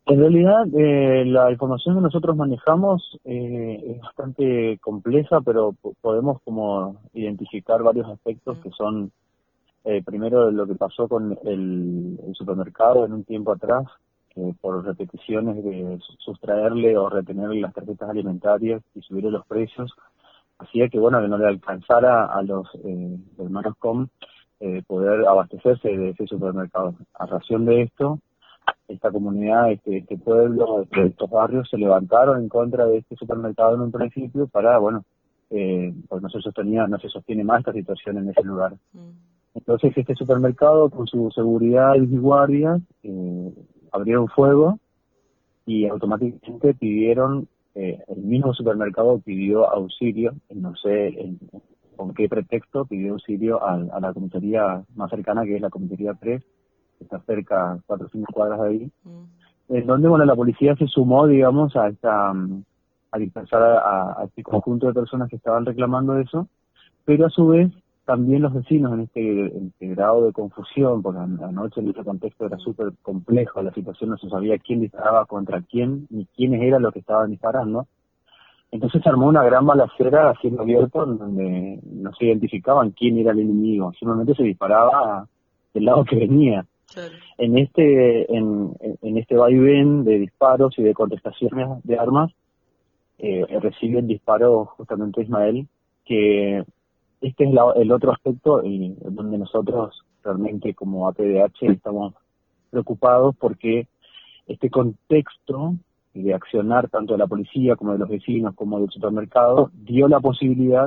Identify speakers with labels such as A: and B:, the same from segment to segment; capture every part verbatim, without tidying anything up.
A: En realidad, eh, la información que nosotros manejamos eh, es bastante compleja, pero po- podemos como identificar varios aspectos
B: Mm,
A: que son, eh, primero, lo que pasó con el, el supermercado en un tiempo atrás, que por repeticiones de su- sustraerle o retenerle las tarjetas alimentarias y subirle los precios, hacía que, bueno, que no le alcanzara a los eh, hermanos Com eh, poder abastecerse de ese supermercado. A
B: mm,
A: razón de esto, esta comunidad, este, este pueblo, este, estos barrios se levantaron en contra de este supermercado en un principio para, bueno, eh, pues no se sostenía, no se sostiene más esta situación en ese lugar.
B: mm,
A: Entonces este supermercado, con su seguridad y guardias, eh, abrieron fuego y automáticamente pidieron, eh, el mismo supermercado pidió auxilio, no sé en- con qué pretexto, pidió auxilio a, a la comisaría más cercana, que es la comisaría tres, que está cerca, cuatro o cinco cuadras de ahí,
B: mm,
A: en donde, bueno, la policía se sumó, digamos, a esta, mm, a dispersar a, a este conjunto de personas que estaban reclamando eso, pero a su vez también los vecinos en este, en este grado de confusión, porque an- anoche en ese contexto era
B: mm,
A: súper complejo, la situación no se sabía quién disparaba contra quién, ni quiénes eran los que estaban disparando, entonces se armó una gran balacera a cielo abierto en donde no se identificaban quién era el enemigo, simplemente se disparaba del lado que venía.
B: claro.
A: En este, en, en este vaivén de disparos y de contestaciones de armas, eh, recibe el disparo justamente Ismael, que este es la- el otro aspecto y donde nosotros realmente como A P D H estamos preocupados porque este contexto de accionar tanto de la policía como de los vecinos como del supermercado dio la posibilidad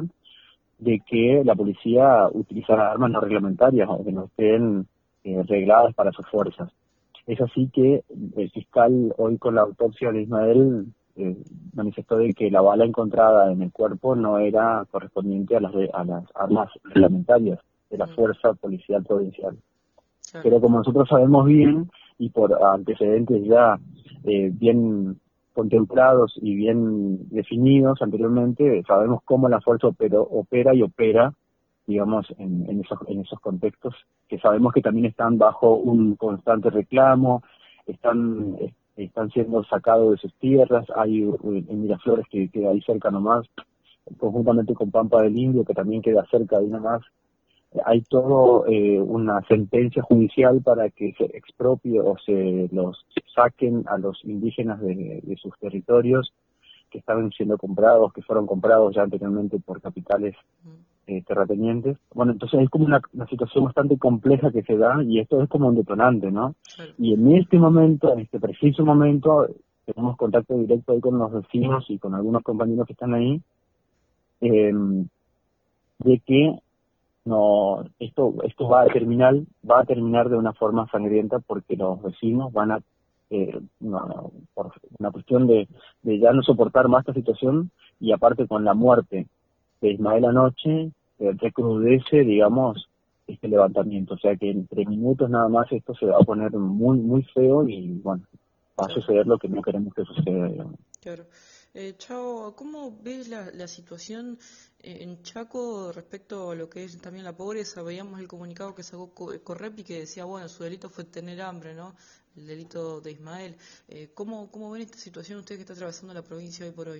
A: de que la policía utilizara armas no reglamentarias o que no estén eh, regladas para sus fuerzas. Es así que el fiscal hoy con la autopsia de Ismael eh, manifestó de que la bala encontrada en el cuerpo no era correspondiente a las, re- a las armas reglamentarias de la
B: Mm,
A: fuerza policial provincial.
B: claro.
A: Pero como nosotros sabemos bien y por antecedentes ya eh, bien contemplados y bien definidos anteriormente, sabemos cómo la fuerza opero, opera y opera, digamos, en, en, esos, en esos contextos, que sabemos que también están bajo un constante reclamo, están eh, están siendo sacados de sus tierras, hay eh, en Miraflores que queda ahí cerca nomás, conjuntamente con Pampa del Indio, que también queda cerca ahí nomás, hay todo eh, una sentencia judicial para que se expropie o se los saquen a los indígenas de, de sus territorios que estaban siendo comprados, que fueron comprados ya anteriormente por capitales
B: Mm,
A: eh, terratenientes. Bueno, entonces es como una, una situación bastante compleja que se da y esto es como un detonante, ¿no?
B: claro.
A: Y en este momento, en este preciso momento, tenemos contacto directo ahí con los vecinos y con algunos compañeros que están ahí, eh, de que no, esto esto va a terminar va a terminar de una forma sangrienta porque los vecinos van a eh, no, por una cuestión de, de ya no soportar más esta situación y aparte con la muerte de Ismael anoche eh, recrudece, digamos, este levantamiento, o sea que en tres minutos nada más esto se va a poner muy muy feo y bueno, va a
B: Claro.
A: suceder lo que no queremos que suceda, digamos.
B: Claro. Eh, Chao, ¿cómo ves la, la situación eh, en Chaco respecto a lo que es también la pobreza? Veíamos el comunicado que sacó Co- Correpi que decía, bueno, su delito fue tener hambre, ¿no? El delito de Ismael. Eh, ¿cómo, cómo ven esta situación usted que está atravesando la provincia hoy por hoy?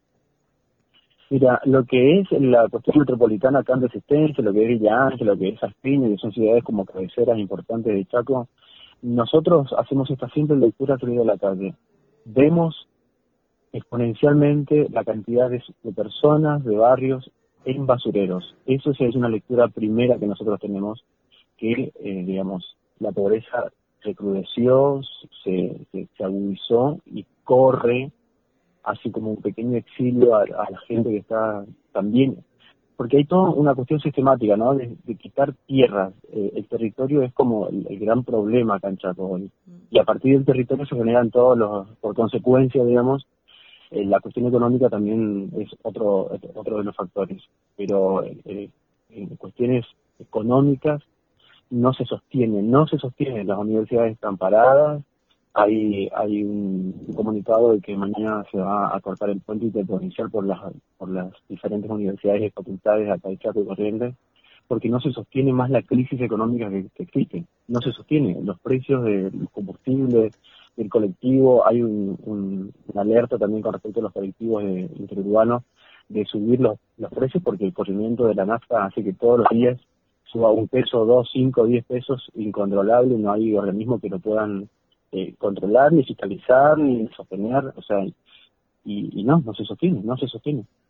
A: Mira, lo que es la cuestión metropolitana acá en Resistencia, lo que es Villa Ángel, lo que es Aspiña, que son ciudades como cabeceras importantes de Chaco, nosotros hacemos esta simple lectura salida a la calle. Vemos exponencialmente la cantidad de, de personas, de barrios en basureros. Eso sí es una lectura primera que nosotros tenemos, que, eh, digamos, la pobreza recrudeció, se, se, se agudizó y corre así como un pequeño exilio a, a la gente que está también, porque hay toda una cuestión sistemática, ¿no? De, de quitar tierras. Eh, el territorio es como el, el gran problema acá en Chaco hoy.
B: Mm,
A: Y a partir del territorio se generan todos los, por consecuencia, digamos, eh, la cuestión económica también es otro otro de los factores. Pero eh, en cuestiones económicas no se sostiene, no se sostiene, las universidades están paradas, hay hay un comunicado de que mañana se va a cortar el puente interprovincial por las por las diferentes universidades y facultades acá de Chaco y Corrientes, porque no se sostiene más la crisis económica que, que existe, no se
B: claro.
A: sostiene, los precios de los combustibles, del colectivo colectivo, hay un, un, una alerta también con respecto a los colectivos de, interurbanos de subir los, los precios, porque el corrimiento de la nafta hace que todos los días suba un peso, dos, cinco, diez pesos incontrolable, no hay organismos que lo puedan eh, controlar, ni fiscalizar, ni sostener, o sea, y, y no, no se sostiene, no se sostiene.